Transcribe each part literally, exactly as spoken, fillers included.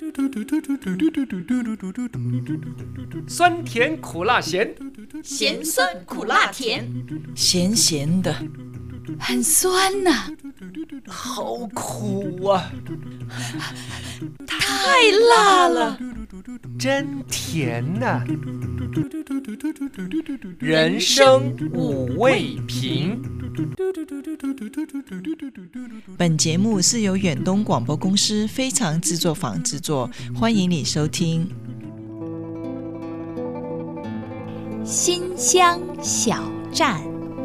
酸甜苦辣咸， 咸酸苦辣甜， 咸咸的，很酸呐、啊， 好苦啊， 太辣了， 真甜呐、啊。人生五味瓶。 本节目是由远东广播公司非常制作坊制作，欢迎你收听。 新乡小站，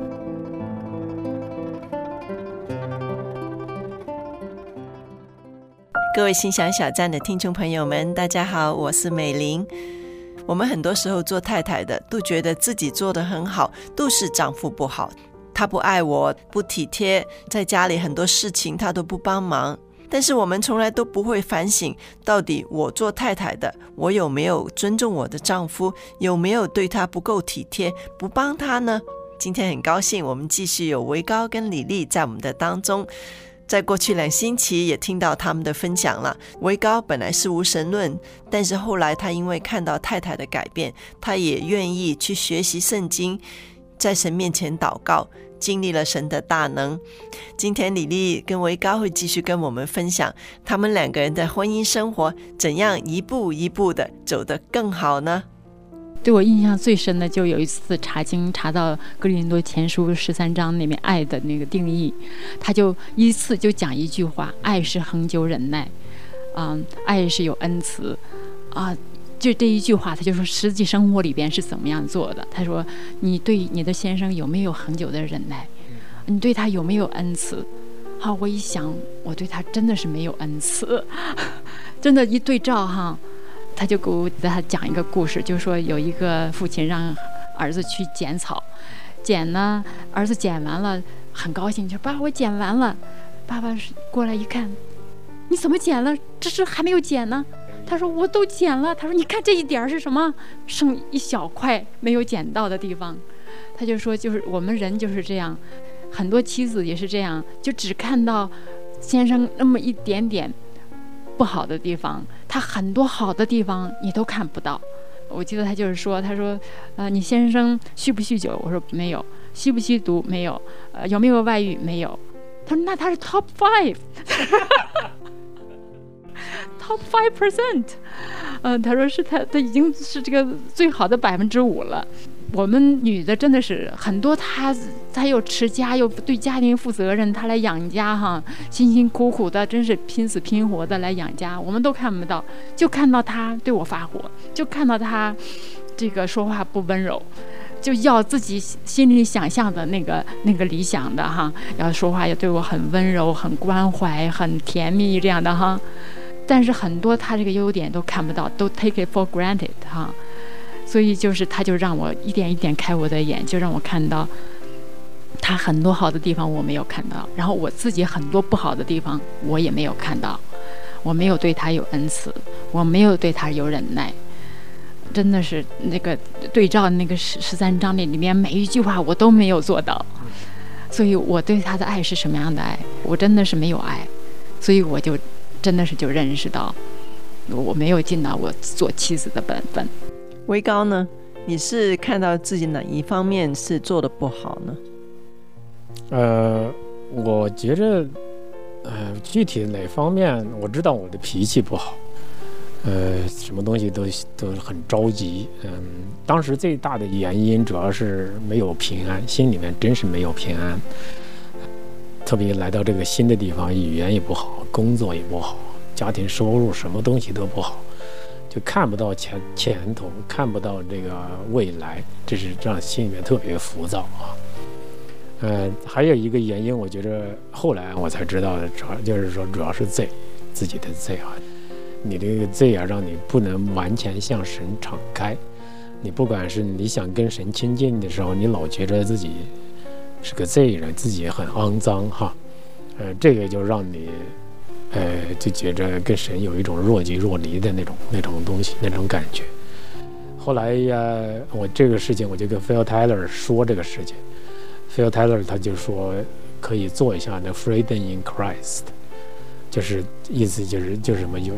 各位心想小站的听众朋友们，大家好，我是美玲。我们很多时候做太太的都觉得自己做得很好，都是丈夫不好，他不爱我，不体贴，在家里很多事情他都不帮忙。但是我们从来都不会反省，到底我做太太的，我有没有尊重我的丈夫，有没有对他不够体贴，不帮他呢？今天很高兴我们继续有维高跟李丽在我们的当中。在过去两星期也听到他们的分享了。维高本来是无神论，但是后来他因为看到太太的改变，他也愿意去学习圣经，在神面前祷告，经历了神的大能。今天李丽跟维高会继续跟我们分享他们两个人的婚姻生活怎样一步一步的走得更好呢？ 对我印象最深的就有一次查经查到哥林多前书十三章里面爱的那个定义，他就依次就讲一句话，爱是恒久忍耐，嗯，爱是有恩慈啊。就这一句话，他就说实际生活里边是怎么样做的。他说你对你的先生有没有恒久的忍耐，你对他有没有恩慈。好，我一想我对他真的是没有恩慈，真的一对照哈。他就给我他讲一个故事，就说有一个父亲让儿子去剪草，剪呢，儿子剪完了很高兴，就说爸我剪完了。爸爸过来一看，你怎么剪了？这是还没有剪呢。他说我都剪了。他说你看这一点是什么？剩一小块没有剪到的地方。他就说就是我们人就是这样，很多妻子也是这样，就只看到先生那么一点点不好的地方，他很多好的地方你都看不到。我记得他就是说，他说呃，你先生酗不酗酒？我说没有。吸不吸毒？没有。呃，有没有外遇？没有。他说那他是 top five top five percent， 呃，他说是他他已经是这个最好的百分之五了。我们女的真的是很多，她她又持家又对家庭负责任，她来养家哈，辛辛苦苦的，真是拼死拼活的来养家，我们都看不到，就看到她对我发火，就看到她这个说话不温柔，就要自己心里想象的那个那个理想的哈，要说话要对我很温柔、很关怀、很甜蜜这样的哈。但是很多她这个优点都看不到，都 take it for granted 哈。所以就是他就让我一点一点开我的眼，就让我看到他很多好的地方我没有看到，然后我自己很多不好的地方我也没有看到。我没有对他有恩慈，我没有对他有忍耐，真的是那个对照那个十十三章里面每一句话我都没有做到。所以我对他的爱是什么样的爱？我真的是没有爱。所以我就真的是就认识到我没有尽到我做妻子的本分。 维高呢？你是看到自己哪一方面是做的不好呢？ 呃，我觉着，呃，具体哪方面，我知道我的脾气不好，呃，什么东西都都很着急。嗯，当时最大的原因主要是没有平安，心里面真是没有平安。特别来到这个新的地方，语言也不好，工作也不好，家庭收入什么东西都不好。就看不到前前头，看不到这个未来，这是让心里面特别浮躁啊。呃，还有一个原因，我觉得后来我才知道的，主要就是说主要是罪，自己的罪啊。你这个罪啊，让你不能完全向神敞开。你不管是你想跟神亲近的时候，你老觉得自己是个罪人，自己很肮脏哈。呃，这个就让你。呃，就觉着跟神有一种若即若离的那种那种东西，那种感觉。后来呀，我这个事情我就跟 Phil Tyler 说这个事情 ，Phil Tyler 他就说可以做一下那 Freedom in Christ， 就是意思就是就是什么有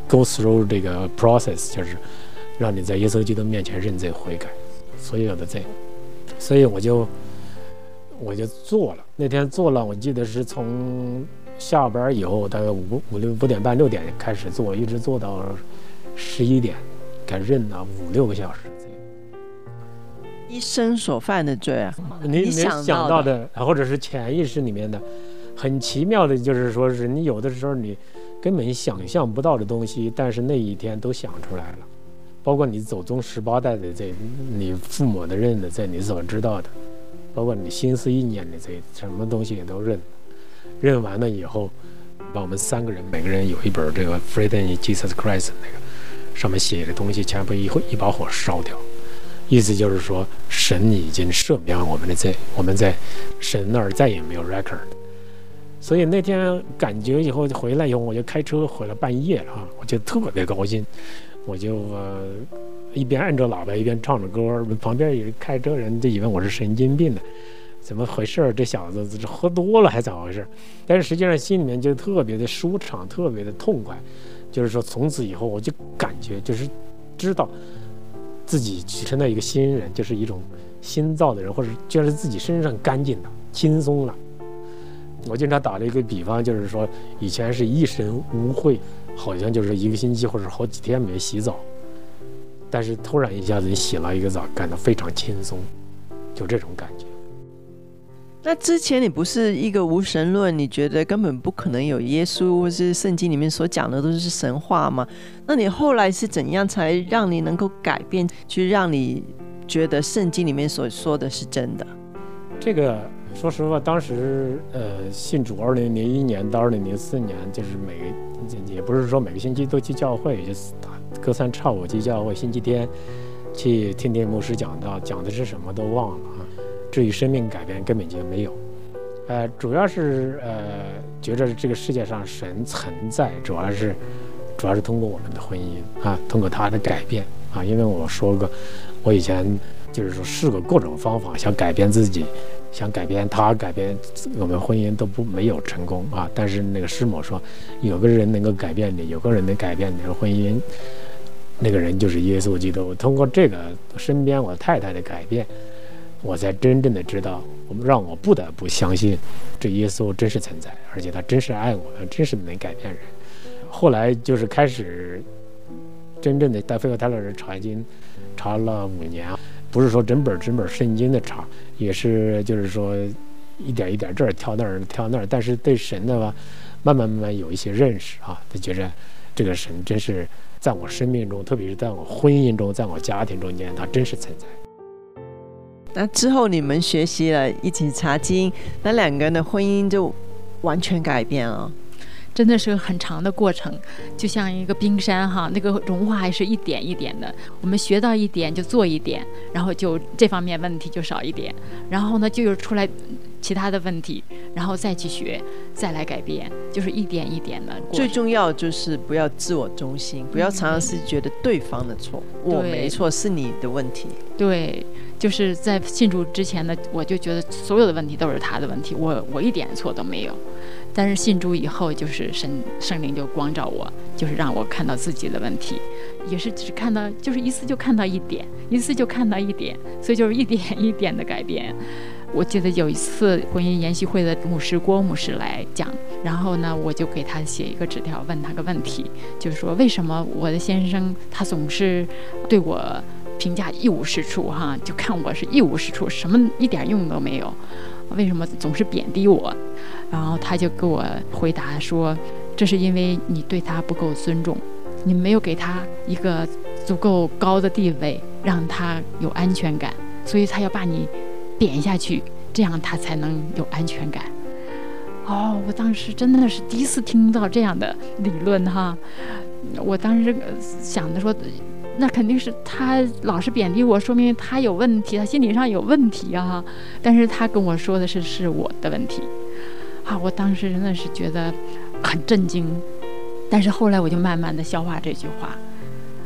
go through 这个 process， 就是让你在耶稣基督面前认罪悔改所有的罪。所以我就我就做了，那天做了，我记得是从下班以后大概五五六五点半六点开始做，一直做到十一点，该认了五六个小时。 一生所犯的罪啊， 你你想想到的，或者是潜意识里面的，很奇妙的，就是说是你有的时候你根本想象不到的东西，但是那一天都想出来了。包括你祖宗十八代的罪，你父母的认的罪，你所知道的，包括你心思意念的罪，什么东西也都认了。认完了以后，把我们三个人每个人有一本这个《Faith in Jesus Christ》那个上面写的东西，全部一一把火烧掉。意思就是说，神已经赦免我们的罪，我们在神那儿再也没有 record。所以那天感觉以后回来以后，我就开车回来半夜啊，我就特别高兴，我就呃一边按着喇叭一边唱着歌，旁边有开车人就以为我是神经病的，怎么回事？这小子喝多了还怎么回事？但是实际上心里面就特别的舒畅，特别的痛快，就是说从此以后我就感觉就是知道。自己成了一个新人，就是一种新造的人，或者觉得自己身上干净了，轻松了。我经常打了一个比方，就是说以前是一身污秽，好像就是一个星期或者好几天没洗澡，但是突然一下子你洗了一个澡，感到非常轻松，就这种感觉。 那之前你不是一个无神论，你觉得根本不可能有耶稣，或是圣经里面所讲的都是神话吗？那你后来是怎样才让你能够改变，去让你觉得圣经里面所说的是真的？ 这个说实话，当时呃信主二零零一年到二零零四年，就是每个也不是说每个星期都去教会，就是隔三差五去教会，星期天去听听牧师讲道，讲的是什么都忘了啊。至于生命改变根本就没有，呃，主要是呃觉得这个世界上神存在，主要是主要是通过我们的婚姻啊，通过他的改变啊，因为我说过，我以前就是说试过各种方法想改变自己，想改变他，改变我们婚姻都不没有成功啊。但是那个师母说，有个人能够改变你，有个人能改变你的婚姻，那个人就是耶稣基督。通过这个身边我太太的改变，我才真正的知道，让我不得不相信这耶稣真是存在，而且他真是爱我，真是能改变人。后来就是开始真正的在菲尔泰勒人查经，查了五年，不是说整本整本圣经的查，也是就是说一点一点这儿挑那儿挑那儿，但是对神的吧，慢慢慢慢有一些认识啊，就觉着这个神真是在我生命中，特别是在我婚姻中，在我家庭中间，他真是存在。 那之后你们学习了一起查经，那两个人的婚姻就完全改变了。 真的是很长的过程，就像一个冰山哈，那个融化还是一点一点的。我们学到一点就做一点，然后就这方面问题就少一点，然后呢就有出来其他的问题，然后再去学，再来改变，就是一点一点的。 最重要就是不要自我中心，不要常常是觉得对方的错，我没错，是你的问题。 对，就是在信主之前呢，我就觉得所有的问题都是他的问题，我我一点错都没有。但是信主以后，就是神圣灵就光照我，就是让我看到自己的问题，也是只看到，就是一次就看到一点，一次就看到一点，所以就是一点一点的改变。我记得有一次婚姻研习会的牧师郭牧师来讲，然后呢，我就给他写一个纸条，问他个问题，就是说为什么我的先生他总是对我评价一无是处哈，就看我是一无是处，什么一点用都没有，为什么总是贬低我？然后他就给我回答说，这是因为你对他不够尊重，你没有给他一个足够高的地位，让他有安全感，所以他要把你贬下去，这样他才能有安全感。哦，我当时真的是第一次听到这样的理论哈，我当时想的说，那肯定是他老是贬低我，说明他有问题，他心理上有问题啊。但是他跟我说的是是我的问题啊，我当时真的是觉得很震惊。但是后来我就慢慢的消化这句话，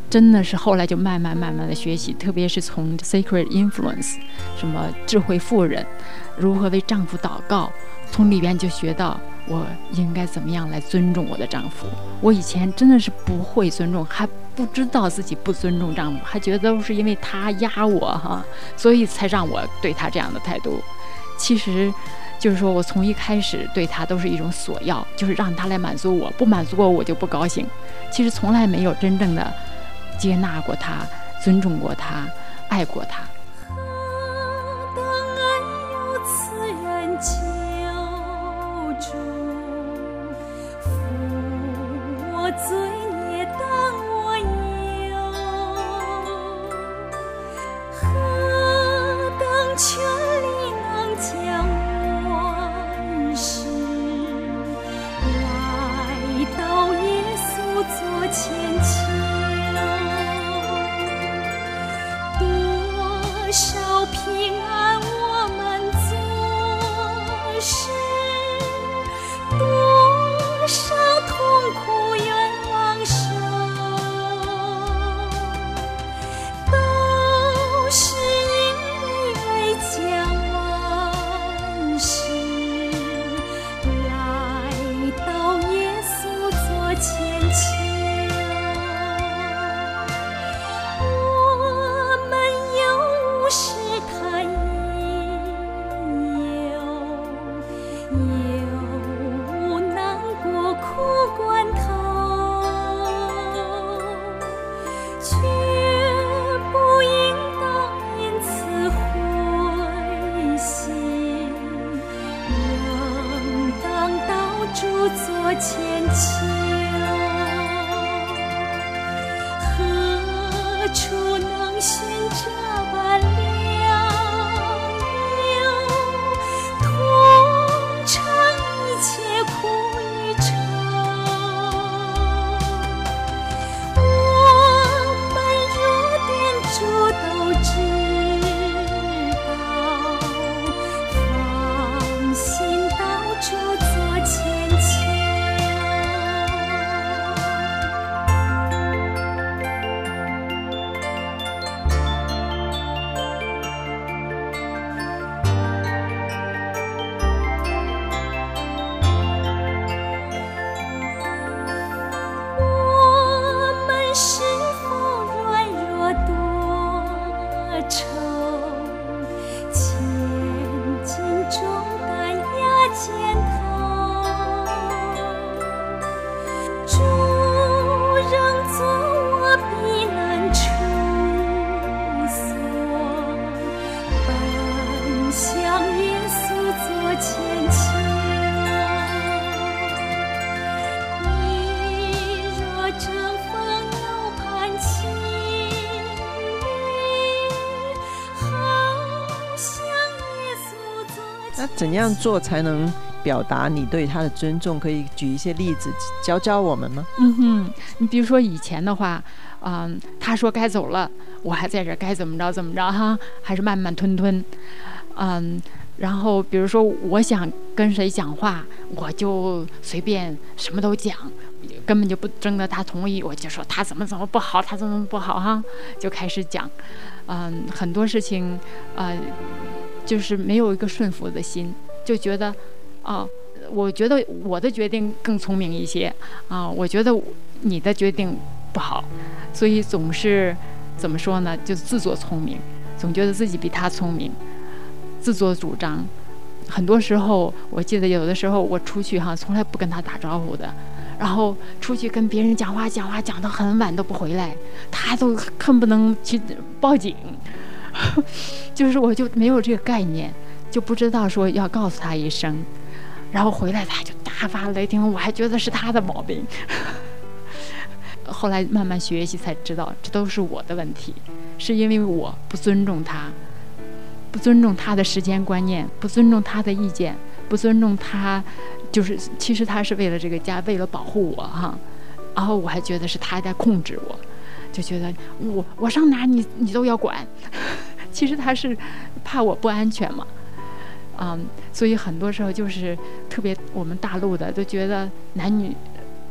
真的是后来就慢慢慢慢的学习，特别是从 Sacred Influence 什么智慧妇人如何为丈夫祷告，从里边就学到我应该怎么样来尊重我的丈夫。我以前真的是不会尊重，还不知道自己不尊重丈夫，还觉得都是因为他压我哈，所以才让我对他这样的态度。其实就是说我从一开始对他都是一种索要，就是让他来满足我，不满足我我就不高兴。其实从来没有真正的接纳过他，尊重过他，爱过他。 何等恩有此人救主，负我罪孽当我有，何等权力能将万事来到耶稣座前求，多少平安我们做事，多少痛苦愿往受，都是因为将万事来到耶稣座前求。试探也有，有难过苦关头，却不应当因此灰心，仍当到主座前求。何处能寻这般良友，同尝一切苦与愁？我们若点主都知道，放心到主座前求。是否软弱多愁，千斤重担压肩头，主仍作我避难处所，奔向耶稣座前求。你若正那怎样做才能表达你对他的尊重？可以举一些例子教教我们吗？ 嗯哼，你比如说以前的话，嗯，他说该走了，我还在这该怎么着怎么着哈，还是慢慢吞吞，嗯，然后比如说我想跟谁讲话，我就随便什么都讲，根本就不征得他同意，我就说他怎么怎么不好，他怎么怎么不好哈，就开始讲，嗯，很多事情，呃。就是没有一个顺服的心，就觉得，啊，我觉得我的决定更聪明一些，啊，我觉得你的决定不好，所以总是怎么说呢？就自作聪明，总觉得自己比他聪明，自作主张。很多时候，我记得有的时候我出去哈，从来不跟他打招呼的，然后出去跟别人讲话讲话讲到很晚都不回来，他都恨不能去报警。就是我就没有这个概念，就不知道说要告诉他一声，然后回来他就大发雷霆，我还觉得是他的毛病。后来慢慢学习才知道，这都是我的问题，是因为我不尊重他，不尊重他的时间观念，不尊重他的意见，不尊重他，就是其实他是为了这个家，为了保护我哈，然后我还觉得是他在控制我，就觉得我我上哪你你都要管。其实他是怕我不安全嘛，嗯，所以很多时候就是特别我们大陆的都觉得男女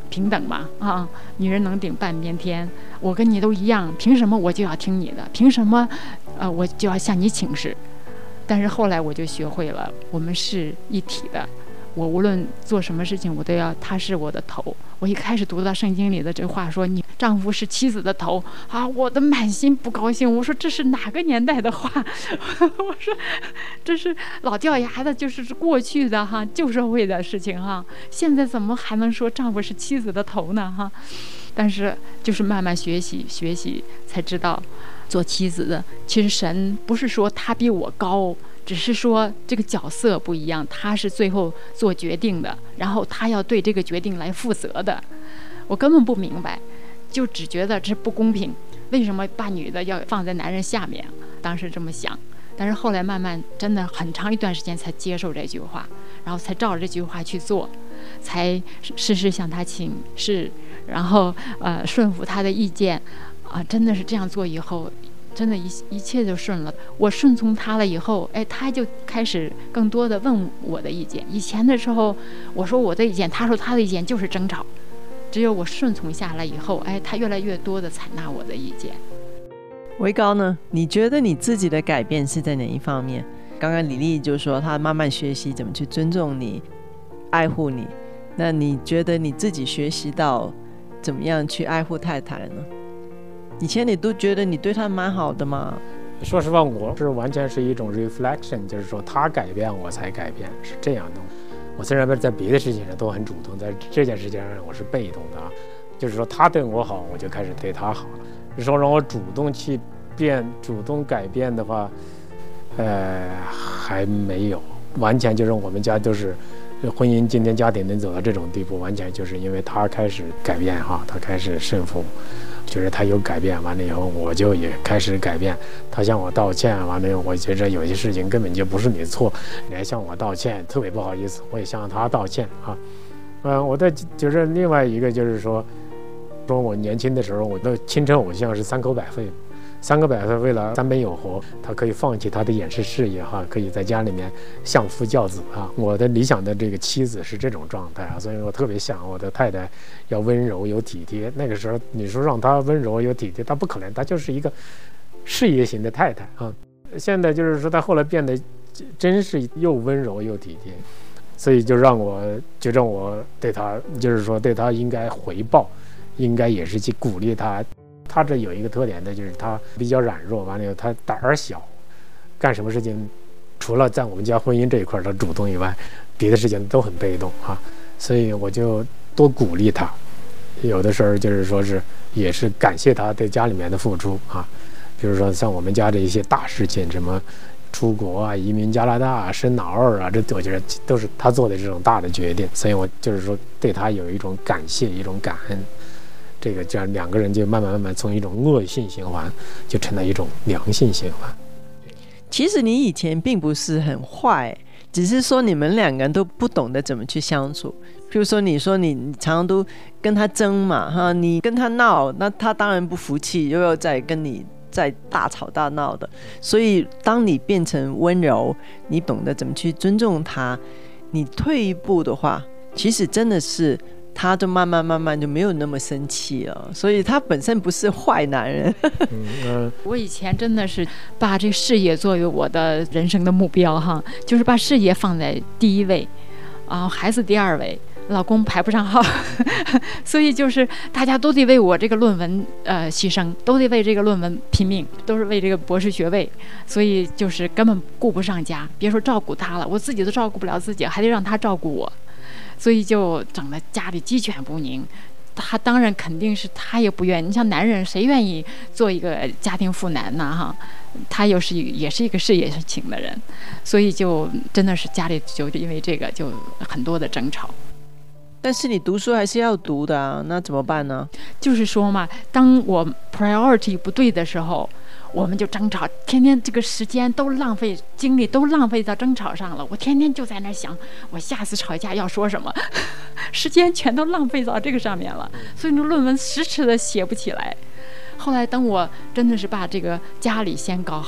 平等嘛啊，女人能顶半边天，我跟你都一样，凭什么我就要听你的？凭什么呃我就要向你请示？但是后来我就学会了，我们是一体的。我无论做什么事情，我都要他是我的头。我一开始读到圣经里的这话说，你丈夫是妻子的头啊，我的满心不高兴。我说这是哪个年代的话？我说这是老掉牙的，就是过去的哈旧社会的事情哈。现在怎么还能说丈夫是妻子的头呢哈？但是就是慢慢学习学习才知道，做妻子的其实神不是说他比我高。只是说这个角色不一样，他是最后做决定的，然后他要对这个决定来负责的。我根本不明白，就只觉得这不公平，为什么把女的要放在男人下面？当时这么想，但是后来慢慢真的很长一段时间才接受这句话，然后才照着这句话去做，才事事向他请示，然后呃顺服他的意见啊、呃，真的是这样做以后。真的一一切就顺了，我顺从他了以后，哎，他就开始更多的问我的意见。以前的时候，我说我的意见，他说他的意见，就是争吵。只有我顺从下来以后，哎，他越来越多的采纳我的意见。 维高呢？你觉得你自己的改变是在哪一方面？刚刚李丽就说她慢慢学习怎么去尊重你、爱护你。那你觉得你自己学习到怎么样去爱护太太呢？以前你都觉得你对他蛮好的吗？ 说实话，我是完全是一种 reflection， 就是说他改变我才改变，是这样的。我虽然在别的事情上都很主动，在这件事情上我是被动的，就是说他对我好，我就开始对他好了。就是说让我主动去变、主动改变的话，呃，还没有。完全就是我们家都是婚姻，今天家庭能走到这种地步，完全就是因为他开始改变哈，他开始顺服。就是他有改变，完了以后我就也开始改变。他向我道歉，完了我觉着有些事情根本就不是你的错，你还向我道歉，特别不好意思，我也向他道歉啊。嗯，我的就是另外一个就是说，说我年轻的时候，我的青春偶像是三口百惠。三个百岁为了三本有活，他可以放弃他的演示事业哈，可以在家里面相夫教子啊。我的理想的这个妻子是这种状态啊，所以我特别想我的太太要温柔有体贴。那个时候你说让她温柔有体贴，她不可能，她就是一个事业型的太太啊。现在就是说她后来变得真是又温柔又体贴，所以就让我觉得我对她就是说对她应该回报，应该也是去鼓励她。他这有一个特点的，就是他比较软弱，完了以后他胆儿小，干什么事情除了在我们家婚姻这一块他主动以外，别的事情都很被动啊。所以我就多鼓励他，有的时候就是说是也是感谢他对家里面的付出啊。比如说像我们家的一些大事情，什么出国啊、移民加拿大啊、生老二啊，这我觉得都是他做的这种大的决定，所以我就是说对他有一种感谢，一种感恩。这个这样两个人就慢慢慢慢从一种恶性循环就成了一种良性循环。 其实你以前并不是很坏，只是说你们两个人都不懂得怎么去相处。譬如说你说你常常都跟他争嘛哈，你跟他闹，那他当然不服气，又要再跟你再大吵大闹的。所以当你变成温柔，你懂得怎么去尊重他，你退一步的话，其实真的是他就慢慢慢慢就没有那么生气了，所以他本身不是坏男人。 嗯、我以前真的是把这个事业作为我的人生的目标哈，就是把事业放在第一位，啊，孩子第二位，老公排不上号，所以就是大家都得为我这个论文呃牺牲，都得为这个论文拼命，都是为这个博士学位，所以就是根本顾不上家，别说照顾他了，我自己都照顾不了自己，还得让他照顾我。所以就整得家里鸡犬不宁，他当然肯定是他也不愿意。你像男人谁愿意做一个家庭妇男呢？哈，他又是也是一个事业型的人，所以就真的是家里就因为这个就很多的争吵。 但是你读书还是要读的啊，那怎么办呢？ 就是说嘛，当我 priority 不对的时候，我们就争吵，天天这个时间都浪费，精力都浪费到争吵上了。我天天就在那想，我下次吵架要说什么，时间全都浪费到这个上面了，所以那论文迟迟的写不起来。后来等我真的是把这个家里先搞好，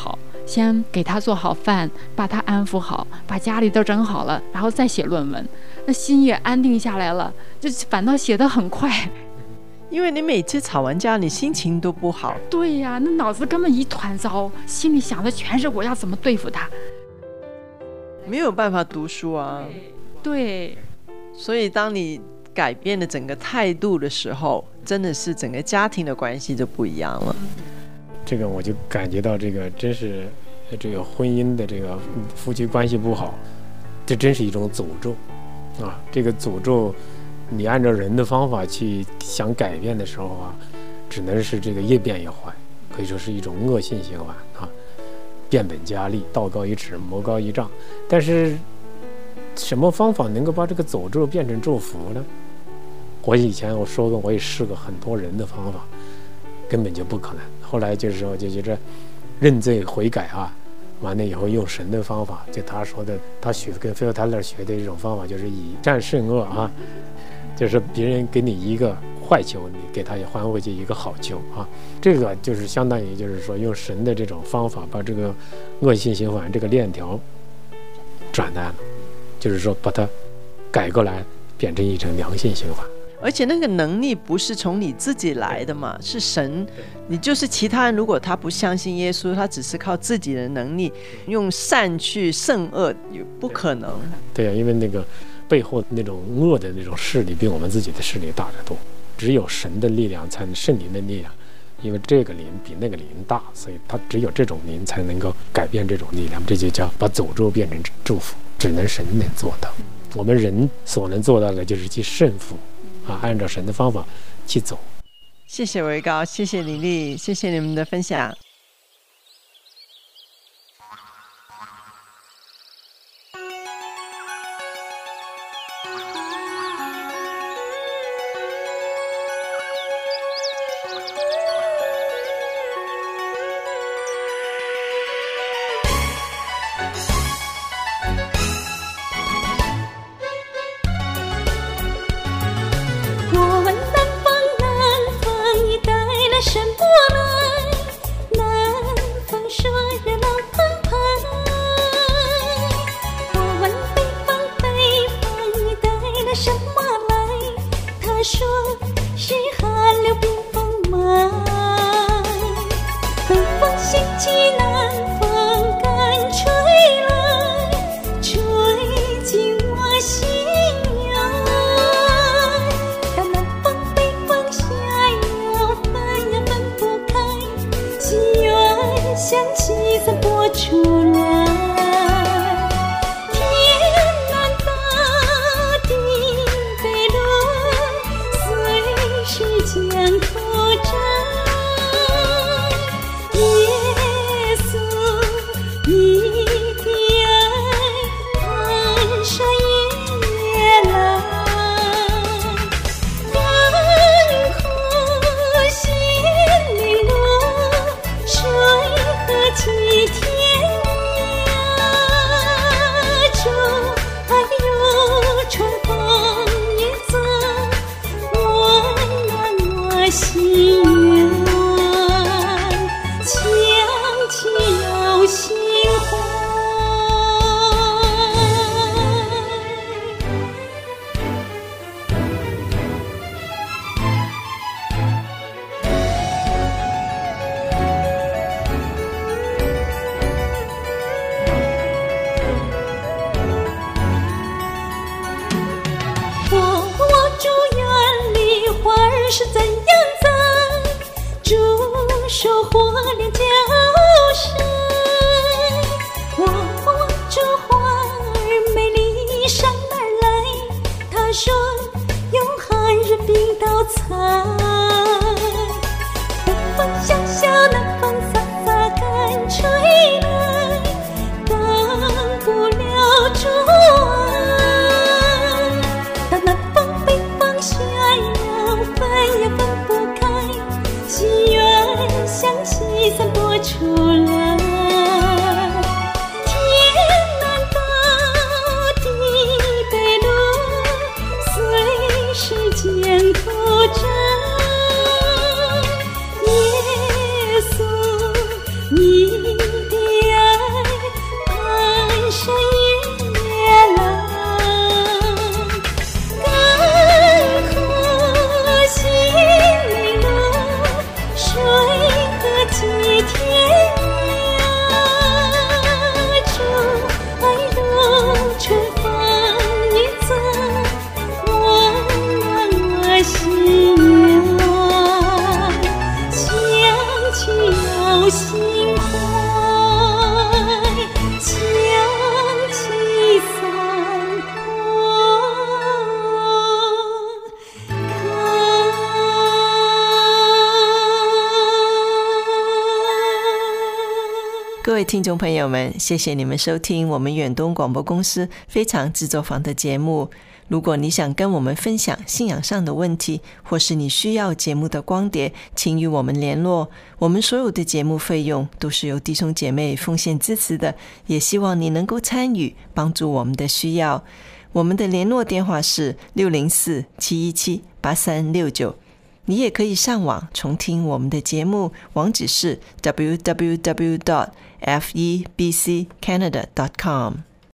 先给他做好饭，把他安抚好，把家里都整好了，然后再写论文，那心也安定下来了，就反倒写得很快。 因为你每次吵完架，你心情都不好。 对呀，那脑子根本一团糟，心里想的全是我要怎么对付他， 没有办法读书啊。 对， 所以当你改变了整个态度的时候，真的是整个家庭的关系就不一样了。 这个我就感觉到，这个真是这个婚姻的这个夫妻关系不好，这真是一种诅咒啊！这个诅咒，你按照人的方法去想改变的时候啊，只能是这个越变越坏，可以说是一种恶性循环啊，变本加厉，道高一尺，魔高一丈。但是什么方法能够把这个诅咒变成祝福呢？我以前我说过，我也试过很多人的方法，根本就不可能。后来就是说，就觉着认罪悔改啊，完了以后用神的方法，就他说的，他学跟菲尔泰勒学的一种方法，就是以善胜恶啊，就是别人给你一个坏球，你给他也还回去一个好球啊。这个就是相当于就是说用神的这种方法，把这个恶性循环这个链条转淡了，就是说把它改过来，变成一种良性循环。 而且那个能力不是从你自己来的嘛，是神。你就是其他人，如果他不相信耶稣，他只是靠自己的能力用善去胜恶，也不可能。 对啊，因为那个背后那种恶的那种势力比我们自己的势力大得多，只有神的力量才能圣灵的力量，因为这个灵比那个灵大，所以他只有这种灵才能够改变这种力量，这就叫把诅咒变成祝福，只能神能做到。我们人所能做到的就是去顺服啊，按照神的方法去走。 谢谢维高，谢谢李丽，谢谢你们的分享。 你的爱位听众朋友们，谢谢你们收听我们远东广播公司非常制作坊的节目。如果你想跟我们分享信仰上的问题，或是你需要节目的光碟，请与我们联络。我们所有的节目费用都是由弟兄姐妹奉献支持的，也希望你能够参与，帮助我们的需要。我们的联络电话是六零四七一七八三六九。你也可以上网重听我们的节目，网址是 double u double u double u dot f e b c canada dot com。